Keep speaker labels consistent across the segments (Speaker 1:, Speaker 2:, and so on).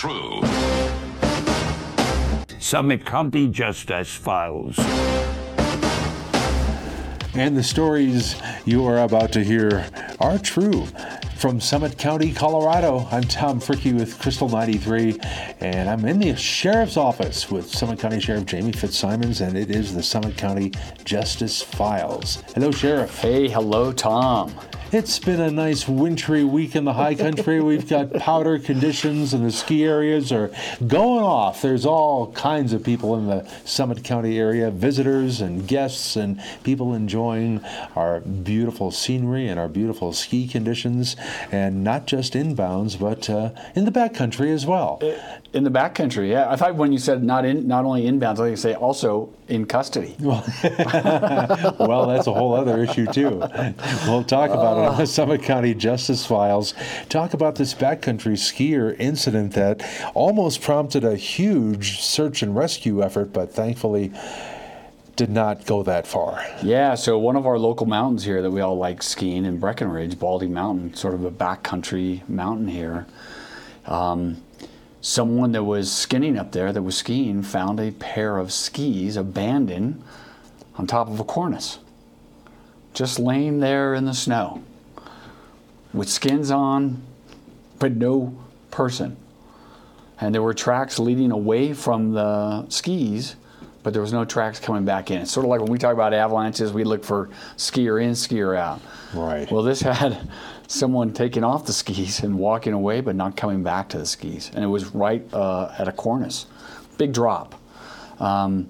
Speaker 1: true. Summit County Justice Files.
Speaker 2: And the stories you are about to hear are true. From Summit County, Colorado, I'm Tom Fricke with Crystal 93, and I'm in the Sheriff's Office with Summit County Sheriff Jamie Fitzsimons, and it is the Summit County Justice Files. Hello, Sheriff.
Speaker 3: Hey, hello, Tom.
Speaker 2: It's been a nice wintry week in the high country. We've got powder conditions and the ski areas are going off. There's all kinds of people in the Summit County area, visitors and guests and people enjoying our beautiful scenery and our beautiful ski conditions, and not just inbounds, but in the backcountry as well.
Speaker 3: In the backcountry, yeah. I thought when you said not only inbounds, I think you say also in custody.
Speaker 2: Well, that's a whole other issue too. We'll talk about it on the Summit County Justice Files. Talk about this backcountry skier incident that almost prompted a huge search and rescue effort, but thankfully did not go that far.
Speaker 3: Yeah, so one of our local mountains here that we all like skiing in Breckenridge, Baldy Mountain, sort of a backcountry mountain here. Someone that was skinning up there, that was skiing, found a pair of skis abandoned on top of a cornice, just laying there in the snow with skins on, but no person. And there were tracks leading away from the skis, but there was no tracks coming back in. It's sort of like when we talk about avalanches, we look for skier in, skier out.
Speaker 2: Right.
Speaker 3: Well, this had someone taking off the skis and walking away, but not coming back to the skis. And it was right at a cornice. Big drop. And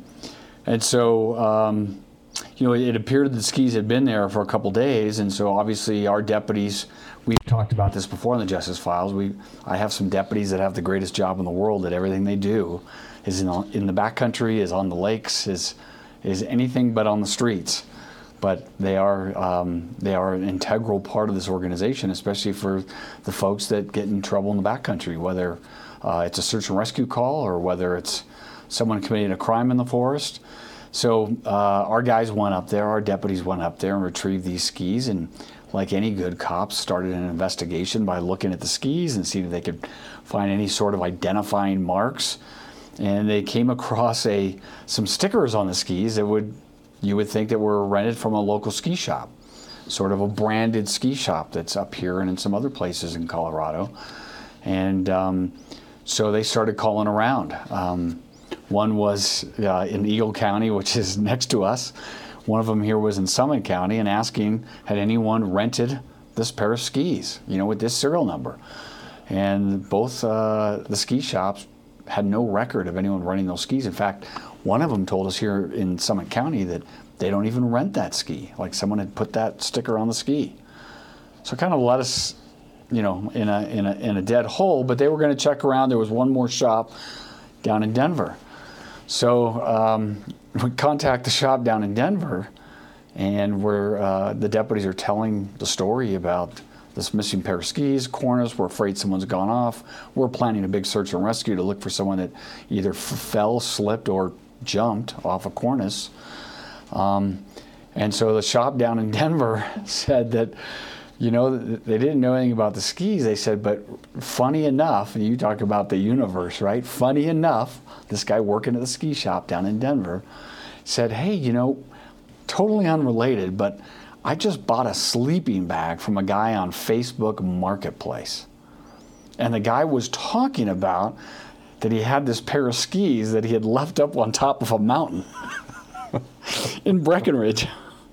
Speaker 3: so, it appeared that the skis had been there for a couple days. And so obviously our deputies, we've talked about this before in the Justice Files. I have some deputies that have the greatest job in the world, that everything they do is in the backcountry, is on the lakes, is anything but on the streets. But they are an integral part of this organization, especially for the folks that get in trouble in the backcountry, whether it's a search and rescue call or whether it's someone committing a crime in the forest. So our guys went up there, our deputies went up there and retrieved these skis, and like any good cops, started an investigation by looking at the skis and seeing if they could find any sort of identifying marks. And they came across some stickers on the skis that you would think that were rented from a local ski shop, sort of a branded ski shop that's up here and in some other places in Colorado. And so they started calling around. One was in Eagle County, which is next to us. One of them here was in Summit County, and asking, had anyone rented this pair of skis, with this serial number? And both the ski shops had no record of anyone renting those skis. In fact, one of them told us here in Summit County that they don't even rent that ski. Like someone had put that sticker on the ski. So it kind of let us, in a dead hole. But they were going to check around. There was one more shop down in Denver. So we contact the shop down in Denver, and the deputies are telling the story about this missing pair of skis, cornice. We're afraid someone's gone off. We're planning a big search and rescue to look for someone that either fell, slipped, or jumped off a cornice. And so the shop down in Denver said that, they didn't know anything about the skis. They said, but funny enough, and you talk about the universe, right? Funny enough, this guy working at the ski shop down in Denver said, hey, totally unrelated, but I just bought a sleeping bag from a guy on Facebook Marketplace. And the guy was talking about that he had this pair of skis that he had left up on top of a mountain in Breckenridge.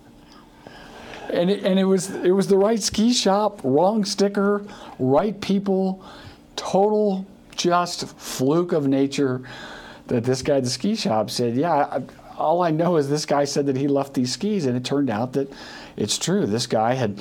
Speaker 3: And it was the right ski shop, wrong sticker, right people, total just fluke of nature that this guy at the ski shop said, yeah, all I know is this guy said that he left these skis, and it turned out that it's true. This guy had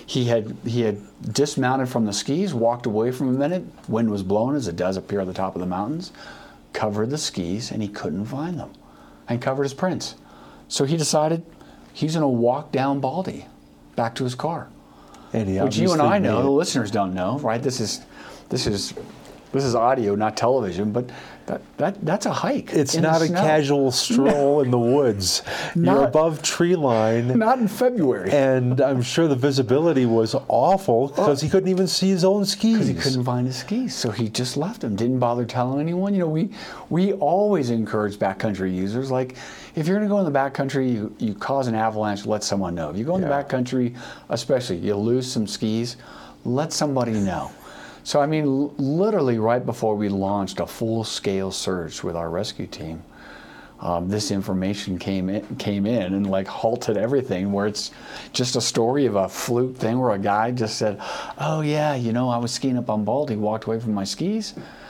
Speaker 3: dismounted from the skis, walked away for a minute, wind was blowing as it does up here at the top of the mountains, covered the skis, and he couldn't find them, and covered his prints. So he decided he's going to walk down Baldy back to his car, which you and I know, the listeners don't know, right? This is this is audio, not television, but that's a hike.
Speaker 2: It's
Speaker 3: in the
Speaker 2: not a
Speaker 3: snow.
Speaker 2: casual stroll in the woods. You're
Speaker 3: Not-
Speaker 2: above tree line.
Speaker 3: Not in February.
Speaker 2: And I'm sure the visibility was awful because he couldn't even see his own skis.
Speaker 3: He couldn't find his skis, so he just left them. Didn't bother telling anyone. You know, we always encourage backcountry users. Like, if you're going to go in the backcountry, you cause an avalanche, let someone know. If you go in the backcountry, especially, you lose some skis, let somebody know. So, I mean, literally right before we launched a full-scale search with our rescue team, this information came in and like halted everything, where it's just a story of a fluke thing where a guy just said, oh yeah, you know, I was skiing up on Baldy, walked away from my skis,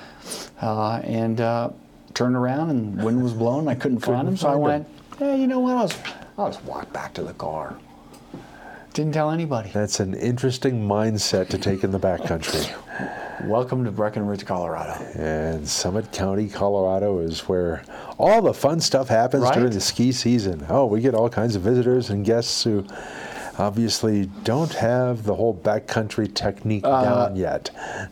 Speaker 3: and turned around and wind was blowing and I couldn't find him. So I went, hey, you know what, I'll just walk back to the car. Didn't tell anybody.
Speaker 2: That's an interesting mindset to take in the backcountry.
Speaker 3: Welcome to Breckenridge, Colorado.
Speaker 2: And Summit County, Colorado is where all the fun stuff happens
Speaker 3: Right?
Speaker 2: during the ski season. Oh, we get all kinds of visitors and guests who obviously don't have the whole backcountry technique down yet.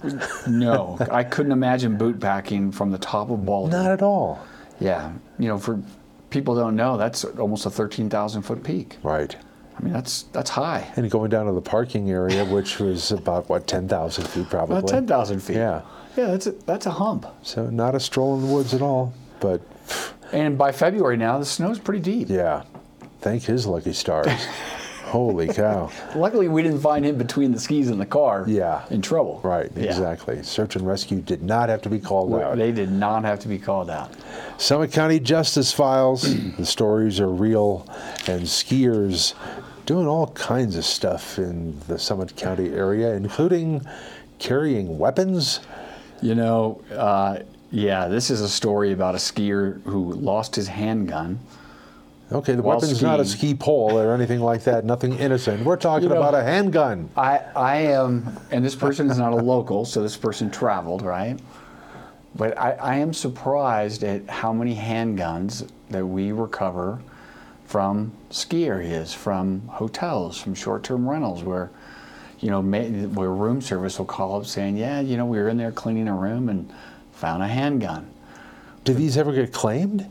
Speaker 3: No, I couldn't imagine boot packing from the top of Baldy.
Speaker 2: Not at all.
Speaker 3: Yeah, you know, for people don't know, that's almost a 13,000 foot peak.
Speaker 2: Right.
Speaker 3: I mean, that's high.
Speaker 2: And going down to the parking area, which was about, 10,000 feet probably?
Speaker 3: About 10,000 feet.
Speaker 2: Yeah.
Speaker 3: Yeah, that's a hump.
Speaker 2: So not a stroll in the woods at all, but
Speaker 3: And by February now, the snow's pretty deep.
Speaker 2: yeah, thank his lucky stars. Holy cow.
Speaker 3: Luckily, we didn't find him between the skis and the car.
Speaker 2: Yeah.
Speaker 3: In trouble.
Speaker 2: Right,
Speaker 3: Yeah.
Speaker 2: exactly. Search and rescue did not have to be called out.
Speaker 3: They did not have to be called out.
Speaker 2: Summit County Justice Files. The stories are real, and skiers doing all kinds of stuff in the Summit County area, including carrying weapons.
Speaker 3: You know, yeah, this is a story about a skier who lost his handgun.
Speaker 2: Okay, the
Speaker 3: While
Speaker 2: weapon's not a
Speaker 3: skiing.
Speaker 2: ski pole or anything like that, nothing innocent. We're talking
Speaker 3: You know,
Speaker 2: about a handgun.
Speaker 3: I am, and this person is not a local, so this person traveled, right? But I am surprised at how many handguns that we recover from ski areas, from hotels, from short-term rentals, where, you know, where room service will call up saying, yeah, you know, we were in there cleaning a room and found a handgun.
Speaker 2: Do these ever get claimed?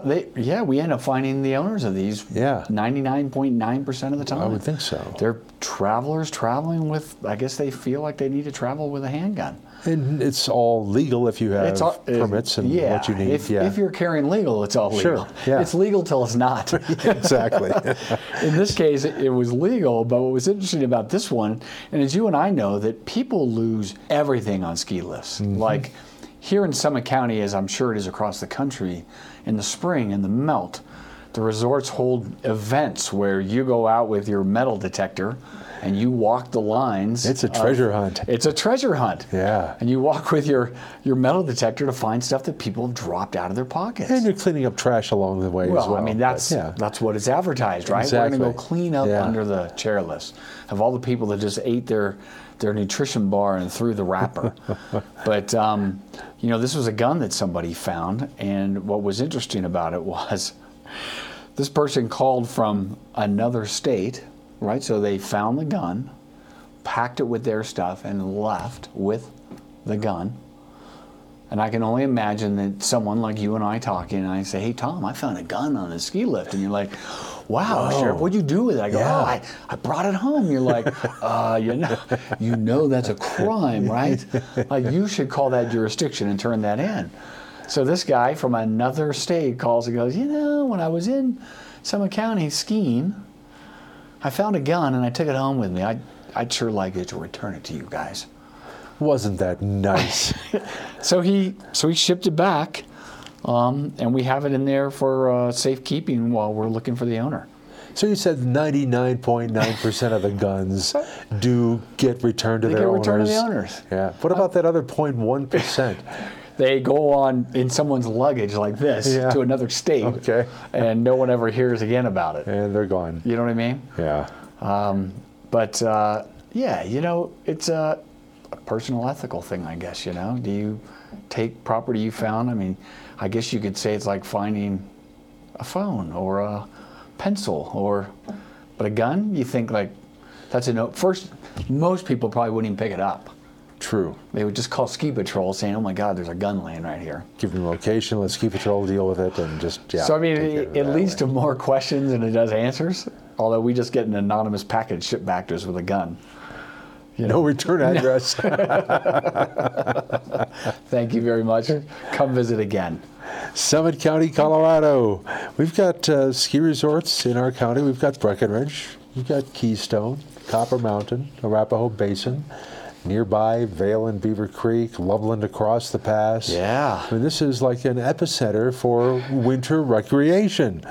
Speaker 3: We end up finding the owners of these.
Speaker 2: Yeah.
Speaker 3: 99.9% of the time.
Speaker 2: I would think so.
Speaker 3: They're travelers traveling with, I guess they feel like they need to travel with a handgun.
Speaker 2: And it's all legal if you have permits and
Speaker 3: yeah,
Speaker 2: what you need.
Speaker 3: If you're carrying legal, it's all legal.
Speaker 2: Sure, yeah.
Speaker 3: It's legal till it's not.
Speaker 2: Exactly.
Speaker 3: In this case, it was legal, but what was interesting about this one, and as you and I know, that people lose everything on ski lifts.
Speaker 2: Mm-hmm.
Speaker 3: Like here in Summit County, as I'm sure it is across the country, in the spring, in the melt, the resorts hold events where you go out with your metal detector and you walk the lines.
Speaker 2: It's a treasure hunt.
Speaker 3: It's a treasure hunt.
Speaker 2: Yeah.
Speaker 3: And you walk with your metal detector to find stuff that people have dropped out of their pockets.
Speaker 2: And you're cleaning up trash along the way as well.
Speaker 3: I mean,
Speaker 2: but, yeah.
Speaker 3: that's what it's advertised, right?
Speaker 2: Exactly.
Speaker 3: We're going to go clean up
Speaker 2: Yeah.
Speaker 3: under the chairlifts of all the people that just ate their nutrition bar and threw the wrapper. But, you know, this was a gun that somebody found, and what was interesting about it was this person called from another state, right? So they found the gun, packed it with their stuff, and left with the gun. And I can only imagine that someone like you and I talking, and I say, hey, Tom, I found a gun on a ski lift. And you're like, wow,
Speaker 2: Whoa.
Speaker 3: Sheriff, what'd you do with it? I go,
Speaker 2: Yeah.
Speaker 3: oh, I brought it home. You're like, you know that's a crime, right? Like, you should call that jurisdiction and turn that in. So this guy from another state calls and goes, you know, when I was in Summit County skiing, I found a gun and I took it home with me. I'd sure like it to return it to you guys.
Speaker 2: Wasn't that nice?
Speaker 3: So he shipped it back, and we have it in there for safekeeping while we're looking for the owner.
Speaker 2: So you said 99.9% of the guns do get returned to
Speaker 3: They
Speaker 2: their
Speaker 3: get
Speaker 2: owners.
Speaker 3: returned to the owners.
Speaker 2: Yeah. What about that other 0.1%?
Speaker 3: They go on in someone's luggage like this
Speaker 2: Yeah.
Speaker 3: to another state,
Speaker 2: Okay.
Speaker 3: and no one ever hears again about it.
Speaker 2: And they're gone.
Speaker 3: You know what I mean?
Speaker 2: Yeah.
Speaker 3: But yeah, you know, it's a personal ethical thing, I guess. You know, do you take property you found? I mean, I guess you could say it's like finding a phone or a pencil, but a gun. You think like that's a no. First, most people probably wouldn't even pick it up.
Speaker 2: True.
Speaker 3: They would just call ski patrol saying, "Oh my God, there's a gun laying right here."
Speaker 2: Give them location, let ski patrol deal with it, and just, yeah.
Speaker 3: So I mean,
Speaker 2: take care of
Speaker 3: it
Speaker 2: that
Speaker 3: leads
Speaker 2: way.
Speaker 3: to more questions than it does answers. Although we just get an anonymous package shipped back to us with a gun.
Speaker 2: No return address.
Speaker 3: Thank you very much. Come visit again.
Speaker 2: Summit County, Colorado. We've got ski resorts in our county. We've got Breckenridge. We've got Keystone, Copper Mountain, Arapahoe Basin. Nearby, Vale and Beaver Creek, Loveland across the pass.
Speaker 3: Yeah.
Speaker 2: I mean, this is like an epicenter for winter recreation.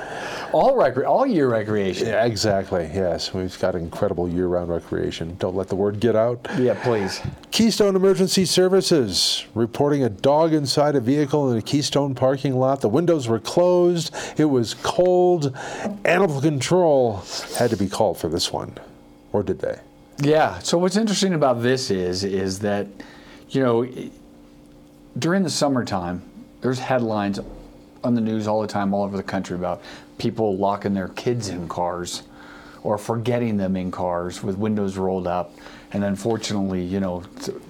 Speaker 3: All year recreation.
Speaker 2: Yeah, exactly, yes. We've got incredible year-round recreation. Don't let the word get out.
Speaker 3: Yeah, please.
Speaker 2: Keystone Emergency Services reporting a dog inside a vehicle in a Keystone parking lot. The windows were closed. It was cold. Animal control had to be called for this one. Or did they?
Speaker 3: Yeah. So what's interesting about this is that, you know, during the summertime, there's headlines on the news all the time, all over the country about people locking their kids in cars or forgetting them in cars with windows rolled up. And unfortunately, you know,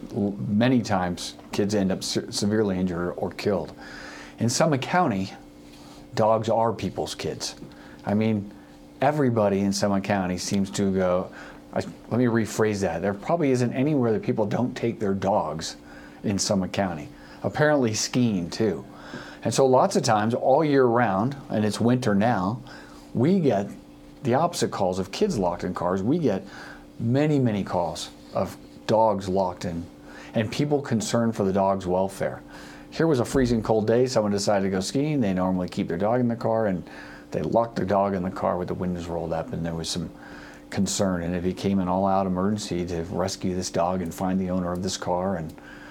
Speaker 3: many times kids end up severely injured or killed. In Summit County, dogs are people's kids. I mean, everybody in Summit County seems to go, let me rephrase that. There probably isn't anywhere that people don't take their dogs in Summit County. Apparently skiing too. And so lots of times all year round, and it's winter now, we get the opposite calls of kids locked in cars. We get many, many calls of dogs locked in and people concerned for the dog's welfare. Here was a freezing cold day. Someone decided to go skiing. They normally keep their dog in the car, and they locked their dog in the car with the windows rolled up, and there was some concern, and it became an all-out emergency to rescue this dog and find the owner of this car.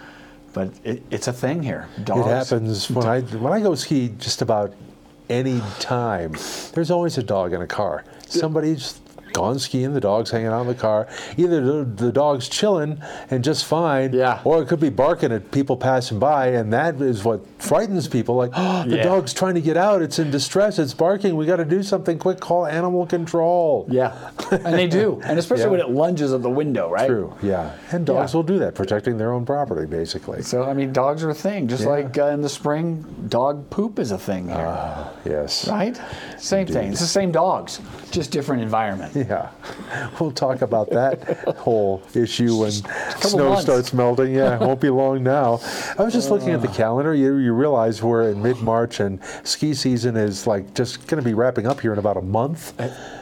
Speaker 3: But it's a thing here. Dogs,
Speaker 2: It happens when I go ski just about any time. There's always a dog in a car. Somebody's gone skiing, the dog's hanging out in the car. Either the dog's chilling and just fine,
Speaker 3: Yeah.
Speaker 2: or it could be barking at people passing by, and that is what frightens people. Like, oh, the
Speaker 3: Yeah.
Speaker 2: dog's trying to get out, it's in distress, it's barking, we got to do something quick, call animal control.
Speaker 3: Yeah, and they do, and especially
Speaker 2: Yeah.
Speaker 3: when it lunges at the window, right?
Speaker 2: True, yeah. And dogs
Speaker 3: Yeah.
Speaker 2: will do that, protecting their own property, basically.
Speaker 3: So, I mean, dogs are a thing. Just
Speaker 2: Yeah.
Speaker 3: like in the spring, dog poop is a thing here,
Speaker 2: Yes.
Speaker 3: right? Same thing. It's the same dogs, just different environment.
Speaker 2: Yeah, we'll talk about that whole issue when snow
Speaker 3: months.
Speaker 2: starts melting. Yeah, it won't be long now. I was just looking at the calendar. You realize we're in mid-March and ski season is like just going to be wrapping up here in about a month.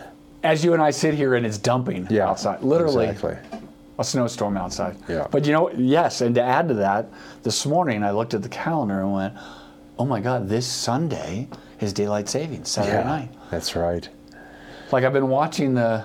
Speaker 3: As you and I sit here and it's dumping outside, literally
Speaker 2: Exactly.
Speaker 3: a snowstorm outside.
Speaker 2: Yeah.
Speaker 3: But you know, yes, and to add to that, this morning I looked at the calendar and went, oh my God, this Sunday is daylight savings, Saturday night.
Speaker 2: That's right.
Speaker 3: Like I've been watching the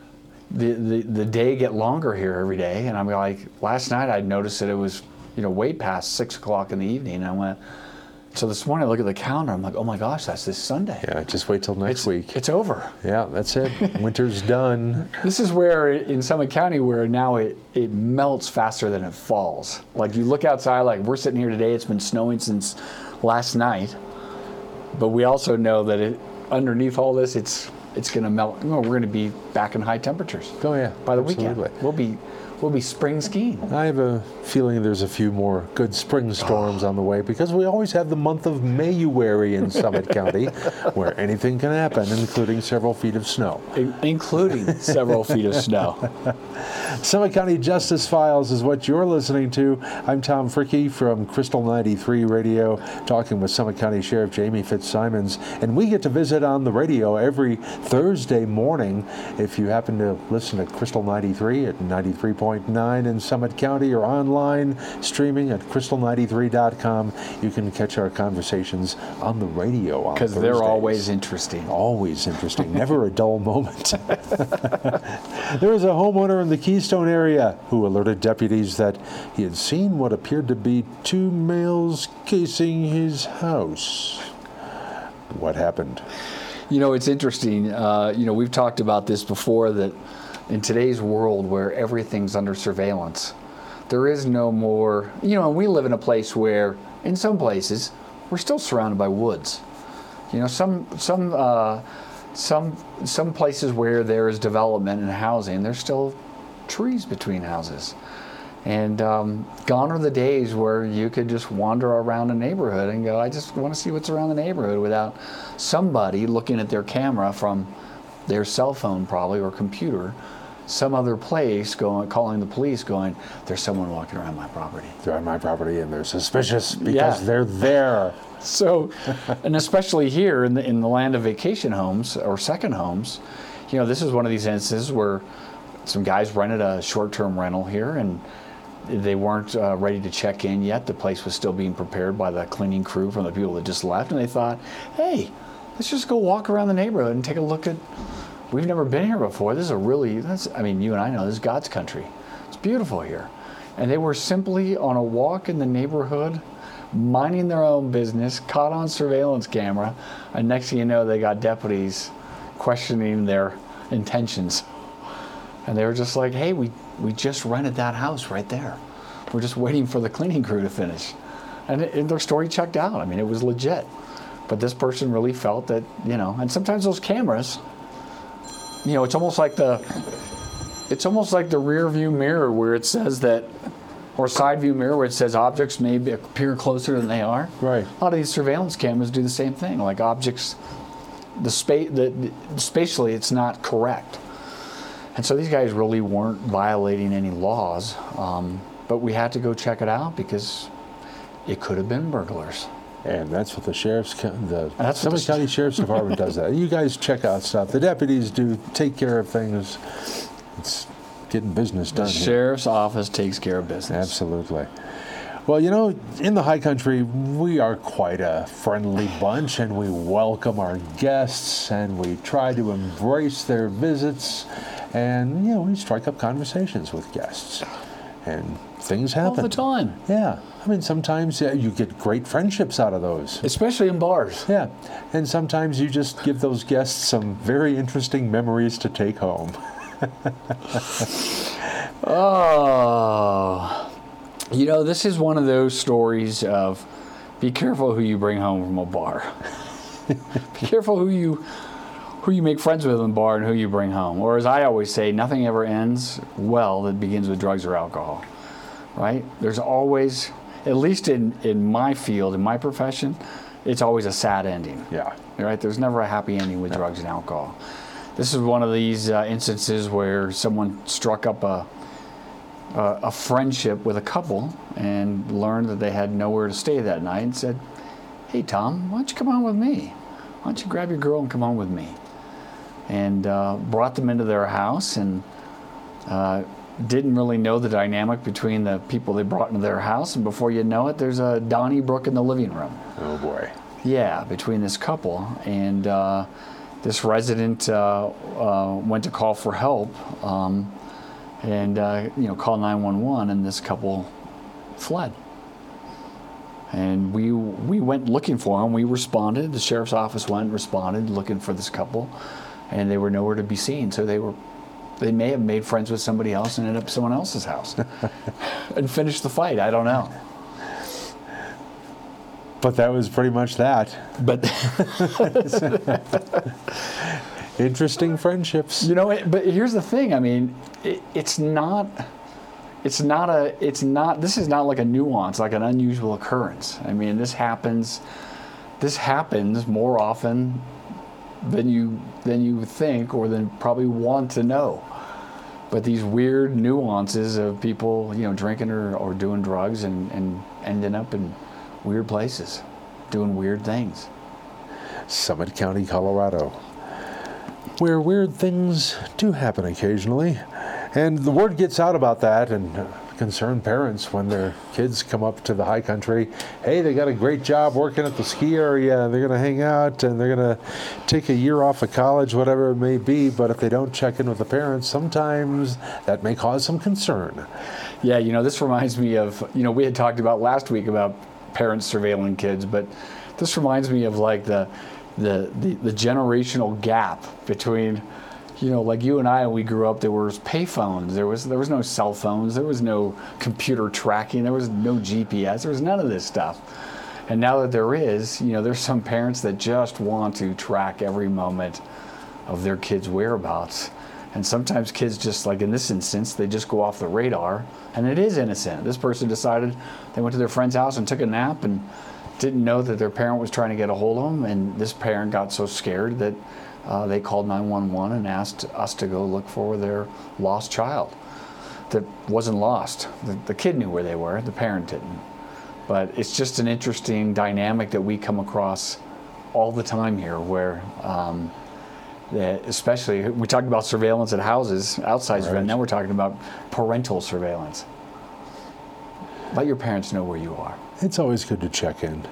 Speaker 3: day get longer here every day, and I'm like, last night I noticed that it was, you know, way past 6 o'clock in the evening, and I went, so this morning I look at the calendar, I'm like, oh my gosh, that's this Sunday.
Speaker 2: Yeah, just wait till next week.
Speaker 3: It's over.
Speaker 2: Yeah, that's it. Winter's done.
Speaker 3: This is where in Summit County where now it melts faster than it falls. Like you look outside, like we're sitting here today, it's been snowing since last night, but we also know that underneath all this, it's going to melt. We're going to be back in high temperatures.
Speaker 2: Oh yeah,
Speaker 3: By the
Speaker 2: absolutely.
Speaker 3: weekend, we'll be spring skiing.
Speaker 2: I have a feeling there's a few more good spring storms on the way because we always have the month of Mayuary in Summit County where anything can happen, including several feet of snow.
Speaker 3: Including several feet of snow.
Speaker 2: Summit County Justice Files is what you're listening to. I'm Tom Fricke from Crystal 93 Radio, talking with Summit County Sheriff Jamie Fitzsimons, and we get to visit on the radio every Thursday morning. If you happen to listen to Crystal 93 at 93.9 in Summit County or online streaming at crystal93.com, you can catch our conversations on the radio on
Speaker 3: Because they're
Speaker 2: Thursdays.
Speaker 3: always interesting.
Speaker 2: Always interesting, never a dull moment. There was a homeowner in the Keystone area who alerted deputies that he had seen what appeared to be two males casing his house. What happened?
Speaker 3: You know, it's interesting. We've talked about this before, that in today's world where everything's under surveillance, there is no more, we live in a place where, in some places, we're still surrounded by woods. Some places where there is development and housing, there's still trees between houses. And gone are the days where you could just wander around a neighborhood and go, I just want to see what's around the neighborhood, without somebody looking at their camera from their cell phone probably, or computer, some other place, calling the police, going, there's someone walking around my property.
Speaker 2: They're on my property and they're suspicious because they're there.
Speaker 3: So, and especially here in the land of vacation homes or second homes, this is one of these instances where some guys rented a short-term rental here, and they weren't ready to check in yet. The place was still being prepared by the cleaning crew from the people that just left, and they thought, hey, let's just go walk around the neighborhood and take a look at, we've never been here before. This is you and I know, this is God's country. It's beautiful here. And they were simply on a walk in the neighborhood, minding their own business, caught on surveillance camera, and next thing you know, they got deputies questioning their intentions. And they were just like, hey, we just rented that house right there. We're just waiting for the cleaning crew to finish. And their story checked out. I mean, it was legit. But this person really felt that, and sometimes those cameras, it's almost like the rear view mirror where it says that, or side view mirror where it says objects may appear closer than they are.
Speaker 2: Right.
Speaker 3: A lot of these surveillance cameras do the same thing. Like objects, spatially it's not correct. And so these guys really weren't violating any laws, but we had to go check it out because it could have been burglars.
Speaker 2: And that's what the Summit County Sheriff's Department does that. You guys check out stuff. The deputies do take care of things. It's getting business done.
Speaker 3: The Sheriff's Office takes care of business.
Speaker 2: Absolutely. Well, in the high country, we are quite a friendly bunch, and we welcome our guests, and we try to embrace their visits, and, we strike up conversations with guests, and things happen.
Speaker 3: All the time.
Speaker 2: Yeah. I mean, sometimes you get great friendships out of those.
Speaker 3: Especially in bars.
Speaker 2: Yeah. And sometimes you just give those guests some very interesting memories to take home.
Speaker 3: Oh, this is one of those stories of be careful who you bring home from a bar. Be careful who you make friends with in the bar and who you bring home. Or as I always say, nothing ever ends well that begins with drugs or alcohol, right? There's always, at least in my field, in my profession, it's always a sad ending.
Speaker 2: Yeah.
Speaker 3: Right? There's never a happy ending with drugs and alcohol. This is one of these instances where someone struck up a friendship with a couple and learned that they had nowhere to stay that night and said, hey, Tom, why don't you come on with me? Why don't you grab your girl and come on with me? And brought them into their house and didn't really know the dynamic between the people they brought into their house. And before you know it, there's a Donnybrook in the living room.
Speaker 2: Oh, boy.
Speaker 3: Yeah, between this couple. And this resident went to call for help and call 911, and this couple fled. And we went looking for them. We responded. The sheriff's office went and responded looking for this couple, and they were nowhere to be seen. So they may have made friends with somebody else and ended up at someone else's house and finished the fight. I don't know.
Speaker 2: But that was pretty much that.
Speaker 3: But
Speaker 2: interesting friendships.
Speaker 3: But here's the thing. I mean, this is not like a nuance, like an unusual occurrence. I mean, this happens more often than you think or than probably want to know. But these weird nuances of people, drinking or doing drugs and ending up in weird places, doing weird things.
Speaker 2: Summit County, Colorado, where weird things do happen occasionally. And the word gets out about that, and concerned parents, when their kids come up to the high country, hey, they got a great job working at the ski area, they're going to hang out, and they're going to take a year off of college, whatever it may be, but if they don't check in with the parents, sometimes that may cause some concern.
Speaker 3: Yeah, this reminds me of, we had talked about last week about parents surveilling kids, but this reminds me of like the generational gap between, like you and I, when we grew up, there was payphones, there was no cell phones, there was no computer tracking, there was no GPS, there was none of this stuff. And now that there is, there's some parents that just want to track every moment of their kids' whereabouts. And sometimes kids just, like in this instance, they just go off the radar, and it is innocent. This person decided they went to their friend's house and took a nap and didn't know that their parent was trying to get a hold of them, and this parent got so scared that they called 911 and asked us to go look for their lost child that wasn't lost. The kid knew where they were, the parent didn't. But it's just an interesting dynamic that we come across all the time here, where especially we talked about surveillance at houses, outside surveillance. Now we're talking about parental surveillance. Let your parents know where you are.
Speaker 2: It's always good to check in.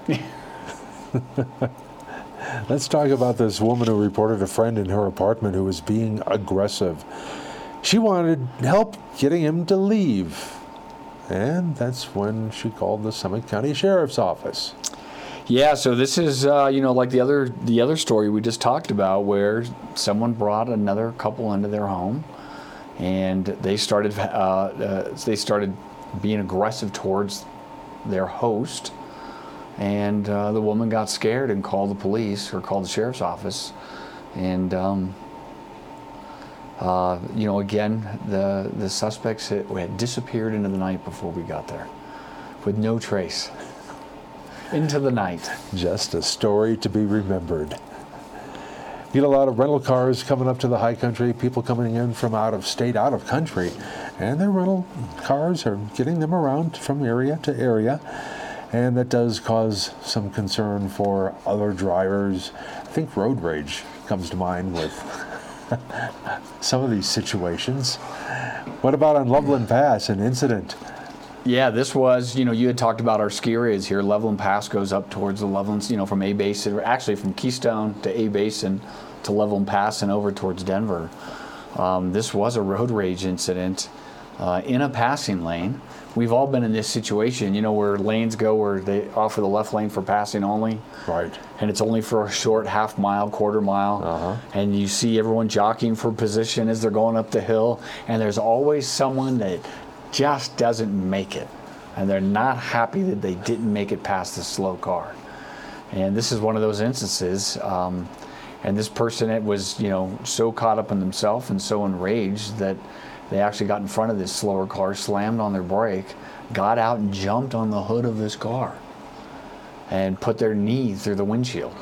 Speaker 2: Let's talk about this woman who reported a friend in her apartment who was being aggressive. She wanted help getting him to leave. And that's when she called the Summit County Sheriff's Office.
Speaker 3: Yeah, so this is, like the other story we just talked about, where someone brought another couple into their home, and they started being aggressive towards their host, and the woman got scared and called the police or called the sheriff's office, and again, the suspects had disappeared into the night before we got there, with no trace. Into the night.
Speaker 2: Just a story to be remembered. You get a lot of rental cars coming up to the high country, people coming in from out of state, out of country, and their rental cars are getting them around from area to area, and that does cause some concern for other drivers. I think road rage comes to mind with some of these situations. What about on Loveland Pass, an incident?
Speaker 3: Yeah, this was, you had talked about our ski areas here. Loveland Pass goes up towards the Loveland, from A Basin, actually from Keystone to A Basin to Loveland Pass and over towards Denver. This was a road rage incident in a passing lane. We've all been in this situation, where lanes go where they offer the left lane for passing only.
Speaker 2: Right.
Speaker 3: And it's only for a short half mile, quarter mile. And you see everyone jockeying for position as they're going up the hill. And there's always someone that just doesn't make it, and they're not happy that they didn't make it past the slow car. And this is one of those instances, and this person was so caught up in themselves and so enraged that they actually got in front of this slower car, slammed on their brake, got out and jumped on the hood of this car and put their knee through the windshield.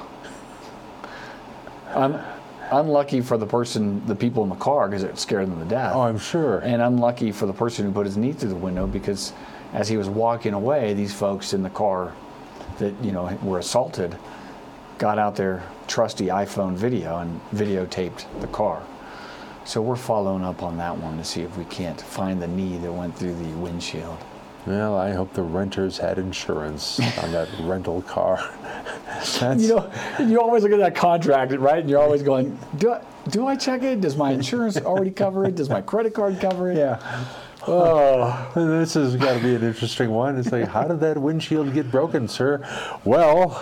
Speaker 3: Unlucky for the people in the car, because it scared them to death.
Speaker 2: Oh, I'm sure.
Speaker 3: And unlucky for the person who put his knee through the window, because as he was walking away, these folks in the car that were assaulted got out their trusty iPhone video and videotaped the car. So we're following up on that one to see if we can't find the knee that went through the windshield.
Speaker 2: Well, I hope the renters had insurance on that rental car.
Speaker 3: You always look at that contract, right? And you're always going, do I check it? Does my insurance already cover it? Does my credit card cover it?
Speaker 2: Yeah.
Speaker 3: Oh,
Speaker 2: this has got to be an interesting one. It's like, how did that windshield get broken, sir? Well,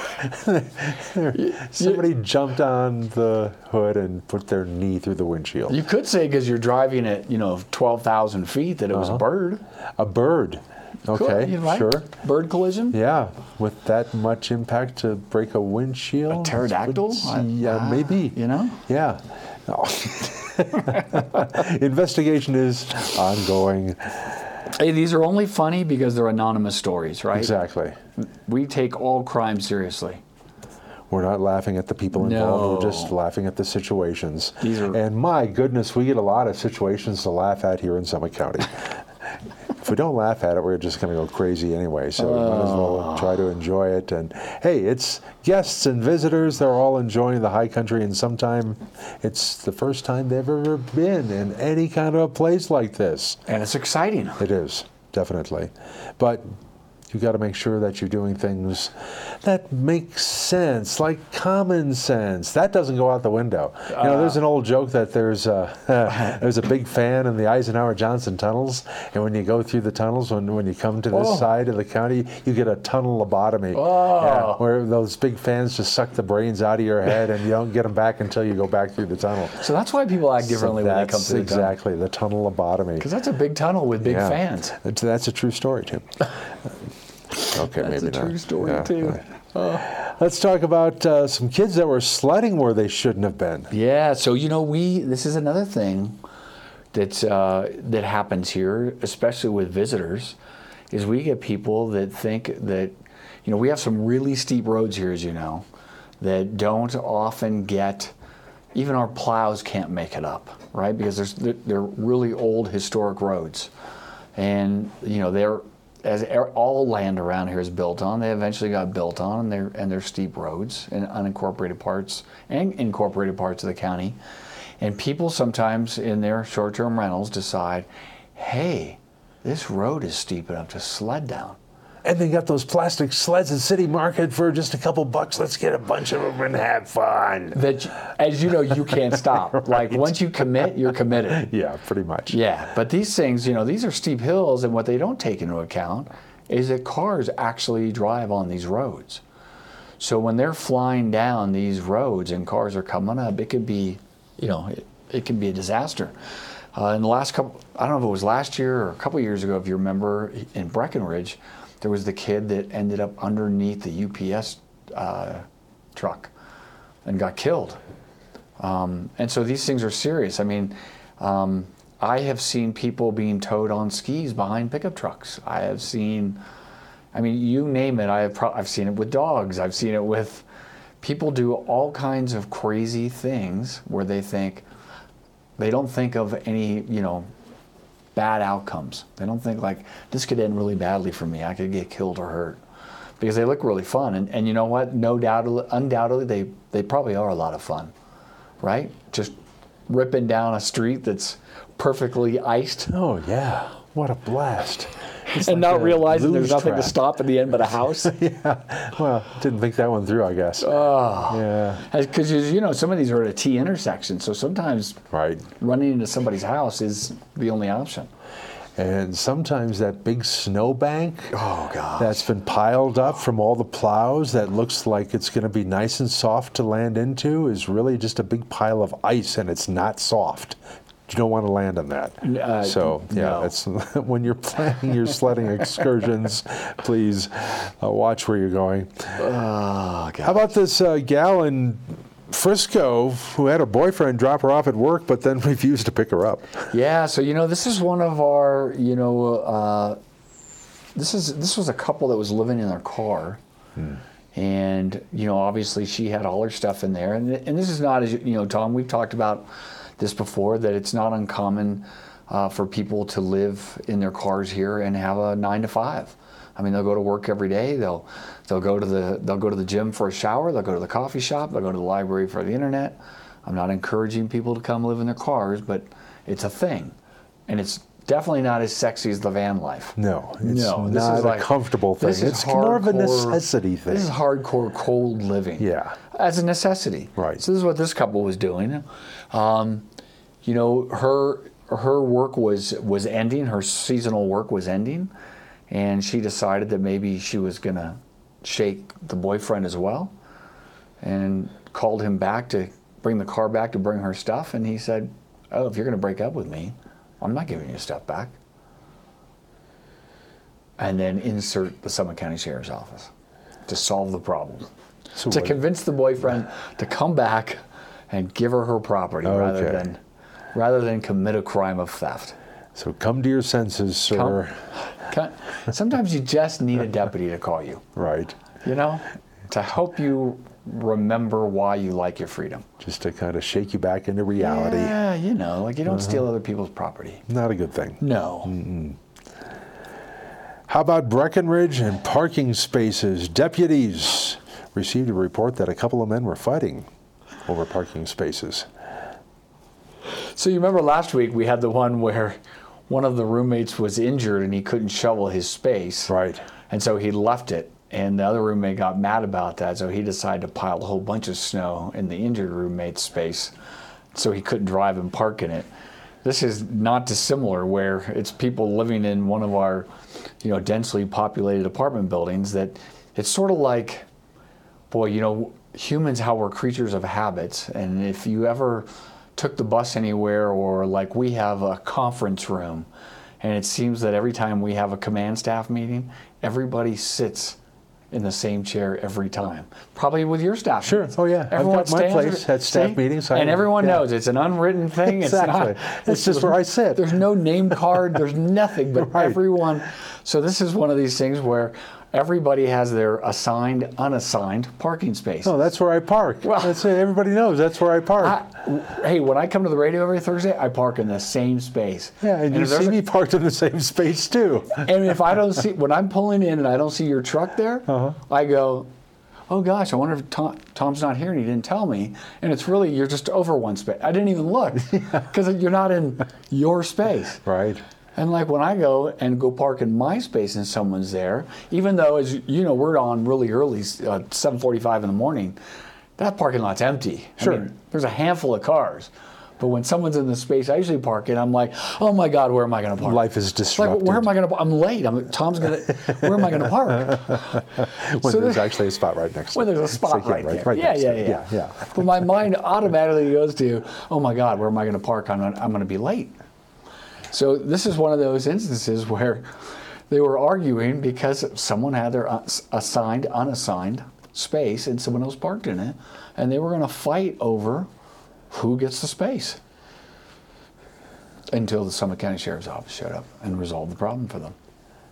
Speaker 2: somebody jumped on the hood and put their knee through the windshield.
Speaker 3: You could say, because you're driving at 12,000 feet, that it was a bird.
Speaker 2: A bird. Okay,
Speaker 3: cool, right?
Speaker 2: Sure.
Speaker 3: Bird collision?
Speaker 2: Yeah, with that much impact to break a windshield.
Speaker 3: A pterodactyl?
Speaker 2: Yeah, maybe. Yeah. Oh. Investigation is ongoing.
Speaker 3: Hey, these are only funny because they're anonymous stories, right?
Speaker 2: Exactly.
Speaker 3: We take all crime seriously.
Speaker 2: We're not laughing at the people involved. We're just laughing at the situations. And my goodness, we get a lot of situations to laugh at here in Summit County. If we don't laugh at it, we're just going to go crazy anyway. So we might as well try to enjoy it. And hey, it's guests and visitors. They're all enjoying the high country, and sometime it's the first time they've ever been in any kind of a place like this.
Speaker 3: And it's exciting.
Speaker 2: It is, definitely. But you've got to make sure that you're doing things that make sense, like common sense. That doesn't go out the window. There's an old joke that there's a big fan in the Eisenhower-Johnson tunnels, and when you go through the tunnels, when you come to this side of the county, you get a tunnel lobotomy, where those big fans just suck the brains out of your head, and you don't get them back until you go back through the tunnel.
Speaker 3: So that's why people act differently when they come through the tunnel.
Speaker 2: Exactly, the tunnel lobotomy.
Speaker 3: Because that's a big tunnel with big fans.
Speaker 2: That's a true story, Tim. Okay,
Speaker 3: that's
Speaker 2: maybe
Speaker 3: a true
Speaker 2: not.
Speaker 3: story too.
Speaker 2: Let's talk about some kids that were sledding where they shouldn't have been.
Speaker 3: Yeah, so this is another thing that happens here, especially with visitors, is we get people that think that, we have some really steep roads here, as you know, that don't often get, even our plows can't make it up, right? Because they're really old historic roads. And, as all land around here is built on, they eventually got built on, and they're steep roads in unincorporated parts and incorporated parts of the county. And people sometimes in their short-term rentals decide, hey, this road is steep enough to sled down.
Speaker 2: And they got those plastic sleds at City Market for just a couple bucks. Let's get a bunch of them and have fun.
Speaker 3: That, as you know, you can't stop.
Speaker 2: Right.
Speaker 3: Like, once you commit, you're committed.
Speaker 2: Yeah, pretty much.
Speaker 3: Yeah, but these things, these are steep hills, and what they don't take into account is that cars actually drive on these roads. So when they're flying down these roads and cars are coming up, it could be, it can be a disaster. In the last couple, I don't know if it was last year or a couple years ago, if you remember, in Breckenridge, there was the kid that ended up underneath the UPS truck and got killed. And so these things are serious. I mean, I have seen people being towed on skis behind pickup trucks. I have seen, you name it. I've seen it with dogs. I've seen it with people do all kinds of crazy things where they don't think of any, bad outcomes. They don't think like, this could end really badly for me. I could get killed or hurt. Because they look really fun. And you know what? No doubt, undoubtedly, they probably are a lot of fun, right? Just ripping down a street that's perfectly iced.
Speaker 2: Oh, yeah. What a blast. It's
Speaker 3: and
Speaker 2: like
Speaker 3: not realizing there's nothing
Speaker 2: trap.
Speaker 3: to stop at the end but a house.
Speaker 2: Yeah. Well, didn't think that one through, I guess.
Speaker 3: Oh.
Speaker 2: Yeah.
Speaker 3: Because, some of these are at a T intersection, so sometimes running into somebody's house is the only option.
Speaker 2: And sometimes that big snowbank
Speaker 3: gosh,
Speaker 2: that's been piled up from all the plows that looks like it's going to be nice and soft to land into is really just a big pile of ice, and it's not soft. You don't want to land on that.
Speaker 3: No.
Speaker 2: It's when you're planning your sledding excursions, please watch where you're going.
Speaker 3: Oh, God.
Speaker 2: How about this gal in Frisco who had a boyfriend drop her off at work but then refused to pick her up?
Speaker 3: Yeah, so this is one of our, this was a couple that was living in their car. And, obviously she had all her stuff in there. And this is not, as Tom, we've talked about this before, that it's not uncommon for people to live in their cars here and have a 9 to 5. They'll go to work every day. They'll go to the gym for a shower. They'll go to the coffee shop. They'll go to the library for the internet. I'm not encouraging people to come live in their cars, but it's a thing, and it's definitely not as sexy as the van life.
Speaker 2: No, it's
Speaker 3: this
Speaker 2: not
Speaker 3: is
Speaker 2: a
Speaker 3: like,
Speaker 2: comfortable thing. It's more of a necessity thing.
Speaker 3: This is hardcore cold living.
Speaker 2: Yeah,
Speaker 3: as a necessity.
Speaker 2: Right.
Speaker 3: So this is what this couple was doing. Her work was ending. Her seasonal work was ending. And she decided that maybe she was going to shake the boyfriend as well, and called him back to bring the car back to bring her stuff. And he said, oh, if you're going to break up with me, I'm not giving you stuff back. And then insert the Summit County Sheriff's Office to solve the problem.
Speaker 2: So
Speaker 3: to convince the boyfriend to come back and give her property rather than commit a crime of theft.
Speaker 2: So come to your senses, sir.
Speaker 3: Sometimes you just need a deputy to call you.
Speaker 2: Right.
Speaker 3: To help you remember why you like your freedom.
Speaker 2: Just to kind of shake you back into reality.
Speaker 3: Yeah, you don't steal other people's property.
Speaker 2: Not a good thing.
Speaker 3: No.
Speaker 2: Mm-mm. How about Breckenridge and parking spaces? Deputies received a report that a couple of men were fighting over parking spaces.
Speaker 3: So you remember last week we had the one where one of the roommates was injured and he couldn't shovel his space.
Speaker 2: Right.
Speaker 3: And so he left it. And the other roommate got mad about that, so he decided to pile a whole bunch of snow in the injured roommate's space so he couldn't drive and park in it. This is not dissimilar, where it's people living in one of our, densely populated apartment buildings, that it's sort of like, humans, how we're creatures of habits. And if you ever took the bus anywhere, or like we have a conference room, and it seems that every time we have a command staff meeting, everybody sits in the same chair every time. Probably with your staff.
Speaker 2: Sure.
Speaker 3: meetings.
Speaker 2: Oh, yeah.
Speaker 3: Everyone
Speaker 2: I've got my
Speaker 3: stands
Speaker 2: place at staff
Speaker 3: see?
Speaker 2: meetings.
Speaker 3: And everyone
Speaker 2: yeah.
Speaker 3: knows it's an unwritten thing.
Speaker 2: Exactly. It's just where I sit.
Speaker 3: There's no name card. There's nothing. But
Speaker 2: Right.
Speaker 3: everyone. So this is one of these things where everybody has their assigned, unassigned parking space.
Speaker 2: No, that's where I park.
Speaker 3: Well-
Speaker 2: That's it. Everybody knows that's where I park.
Speaker 3: Hey, when I come to the radio every Thursday, I park in the same space.
Speaker 2: yeah, and you
Speaker 3: if there's
Speaker 2: see
Speaker 3: a-
Speaker 2: me parked in the same space too.
Speaker 3: And if I don't see, when I'm pulling in and I don't see your truck there, I go, oh gosh, I wonder if Tom's not here and he didn't tell me. And it's really, you're just over one space. I didn't even look because you're not in your space.
Speaker 2: Right.
Speaker 3: And like when I go park in my space and someone's there, even though, as you know, we're on really early, 7:45 in the morning, that parking lot's empty.
Speaker 2: Sure.
Speaker 3: I mean, there's a handful of cars. But when someone's in the space I usually park in, I'm like, oh my God, where am I going to park?
Speaker 2: Life is
Speaker 3: Like,
Speaker 2: disrupted.
Speaker 3: where am I going to park? I'm late. Tom's going to, where am I going to park?
Speaker 2: When
Speaker 3: So
Speaker 2: there's
Speaker 3: there's-
Speaker 2: actually a spot right next to
Speaker 3: When
Speaker 2: it.
Speaker 3: there's a spot
Speaker 2: It's like,
Speaker 3: right there.
Speaker 2: right
Speaker 3: Yeah,
Speaker 2: next to
Speaker 3: yeah,
Speaker 2: it.
Speaker 3: yeah. But my mind automatically goes to, oh my God, where am I going to park? I'm going to be late. So this is one of those instances where they were arguing because someone had their assigned, unassigned space and someone else parked in it, and they were going to fight over who gets the space until the Summit County Sheriff's Office showed up and resolved the problem for them.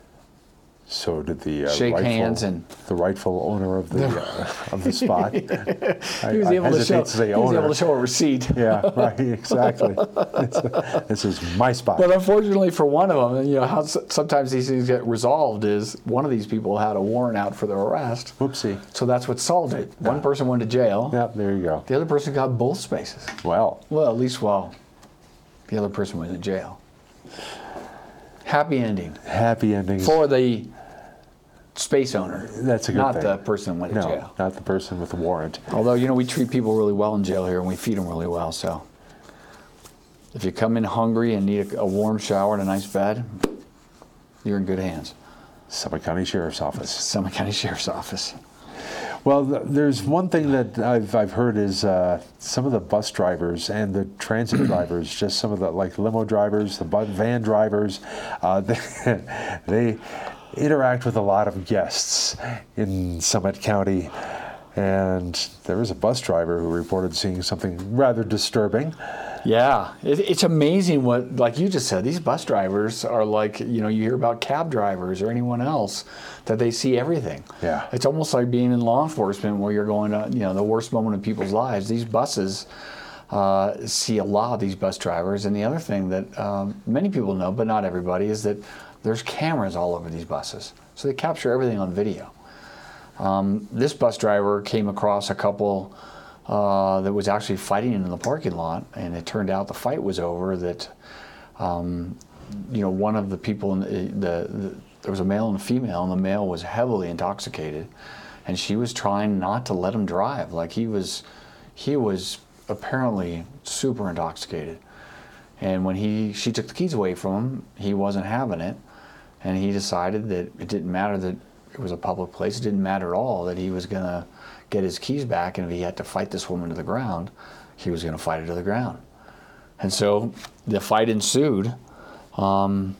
Speaker 2: So did the
Speaker 3: Shake hands and-
Speaker 2: the rightful owner of the spot.
Speaker 3: He was able to show.
Speaker 2: say
Speaker 3: He was
Speaker 2: owner.
Speaker 3: able to show a receipt.
Speaker 2: Yeah, right, exactly. This is my spot.
Speaker 3: But unfortunately for one of them, and you know how sometimes these things get resolved is one of these people had a warrant out for their arrest.
Speaker 2: Whoopsie.
Speaker 3: So that's what solved it. One person went to jail.
Speaker 2: Yeah, there you go.
Speaker 3: The other person got both spaces.
Speaker 2: Well,
Speaker 3: Well, at least while the other person was in jail. Happy ending
Speaker 2: happy endings.
Speaker 3: for the space owner.
Speaker 2: That's a good
Speaker 3: not
Speaker 2: thing.
Speaker 3: the person who went to
Speaker 2: No,
Speaker 3: jail.
Speaker 2: not the person with the warrant.
Speaker 3: Although, you know, we treat people really well in jail here and we feed them really well. So if you come in hungry and need a warm shower and a nice bed, you're in good hands.
Speaker 2: Summit County Sheriff's Office.
Speaker 3: Summit County Sheriff's Office.
Speaker 2: Well, there's one thing that I've heard is some of the bus drivers and the transit drivers, just some of the like limo drivers, the van drivers, they interact with a lot of guests in Summit County. And there was a bus driver who reported seeing something rather disturbing.
Speaker 3: Yeah, it's amazing what, like you just said, these bus drivers are like, you know, you hear about cab drivers or anyone else that they see everything.
Speaker 2: Yeah.
Speaker 3: It's almost like being in law enforcement where you're going to, you know, the worst moment in people's lives. These buses see a lot of these bus drivers. And the other thing that many people know, but not everybody, is that there's cameras all over these buses. So they capture everything on video. This bus driver came across a couple that was actually fighting in the parking lot, and it turned out the fight was over. That you know, one of the people in there was a male and a female, and the male was heavily intoxicated, and she was trying not to let him drive. Like he was apparently super intoxicated, and when she took the keys away from him, he wasn't having it, and he decided that it didn't matter that it was a public place. It didn't matter at all that he was gonna get his keys back, and if he had to fight this woman to the ground, he was going to fight her to the ground. And so the fight ensued. And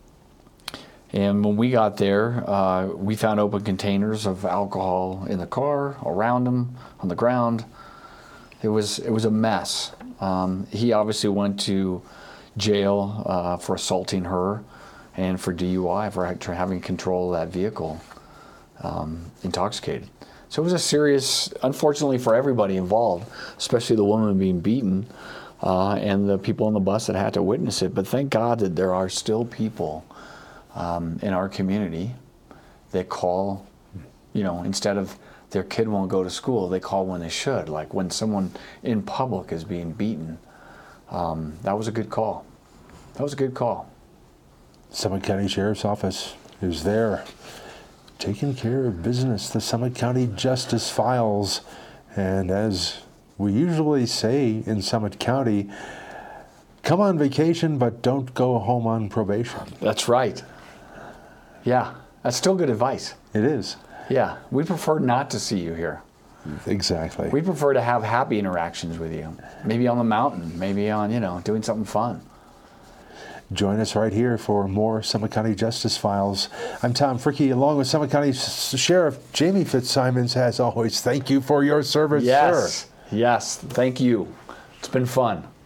Speaker 3: when we got there, we found open containers of alcohol in the car, around him, on the ground. It was a mess. He obviously went to jail for assaulting her and for DUI, for having control of that vehicle intoxicated. So it was a serious, unfortunately for everybody involved, especially the woman being beaten and the people on the bus that had to witness it. But thank God that there are still people in our community that call, you know, instead of their kid won't go to school, they call when they should. Like when someone in public is being beaten. That was a good call. That was a good call.
Speaker 2: Summit County Sheriff's Office is there, taking care of business. The Summit County Justice Files. And as we usually say in Summit County, come on vacation, but don't go home on probation.
Speaker 3: That's right. Yeah, that's still good advice.
Speaker 2: It is.
Speaker 3: Yeah, we prefer not to see you here.
Speaker 2: Exactly.
Speaker 3: We prefer to have happy interactions with you. Maybe on the mountain, maybe on, you know, doing something fun.
Speaker 2: join us right here for more Summit County Justice Files. I'm Tom Fricke, along with Summit County Sheriff Jamie Fitzsimons. As always, thank you for your service, sir.
Speaker 3: Yes, thank you. It's been fun.